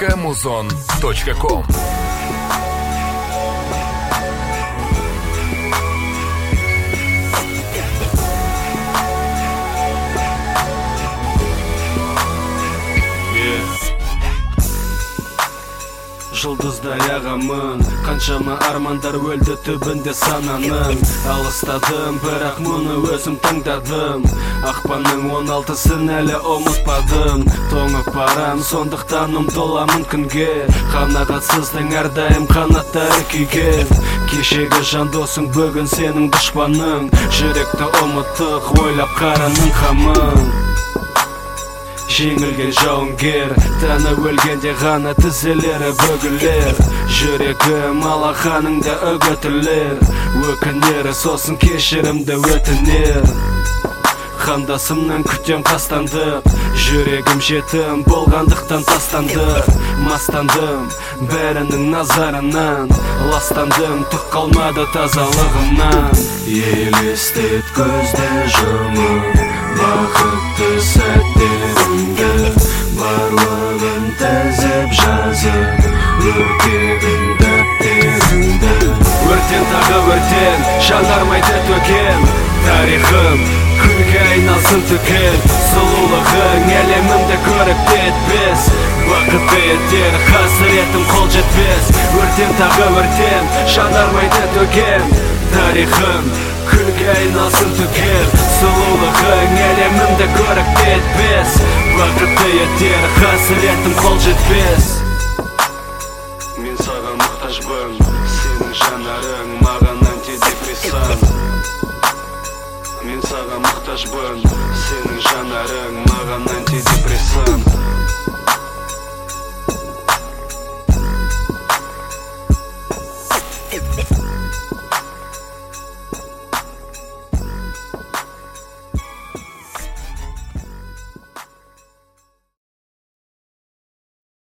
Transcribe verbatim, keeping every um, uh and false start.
точка музон точка ком. Жұлдыздай ағамын, қаншама армандар өлді түбінде сананың. Алыстадым, бірақ мұны өзім таңдадым. Ақпанның он алтысын әлі ұмытпадым. Тоңып барам, сондықтан ұмтыламын күнге. Қанағатсыздың әрдайым қанаттары күйген. Кешегі жан досың бүгін сенің дұшпаның. Жүректі ұмыттық, ойлап қараның қамын. Жеңілген жауынгер, тәні өлгенде ғана тізелері бөгілер. Жүрегім алақаныңда үгітілер, өкінер, сосын кешірімді өтінер. Қандасымнан күтем қастандық, жүрегім жетім болғандықтан тастанды. Мастандым бәрінің назарынан, ластандым түк қалмады тазалығымнан. Елестет көзді жұмып, бақытты сәттерімді, барлығын тізіп жазып, өртегін дәптерімді. Өртен тағы өртен, жанармайды төкен, тарихым күлге айналсын түгел. Сұлулығың әлемімді көріп етпес, бақытты етер қасіретім қол жетпес. Өртен тағы өртен, жанармайды төкен, тарихым күлге айналсын түгел. Сұлулығың әлемімді көріп етпес, бақытты етер қасіретім қол жетпес. Мен саған мұқтажбын, сенің жанарың маған антидепрессант. Мен саған мұқтажбын, сенің жанарың маған антидепрессант.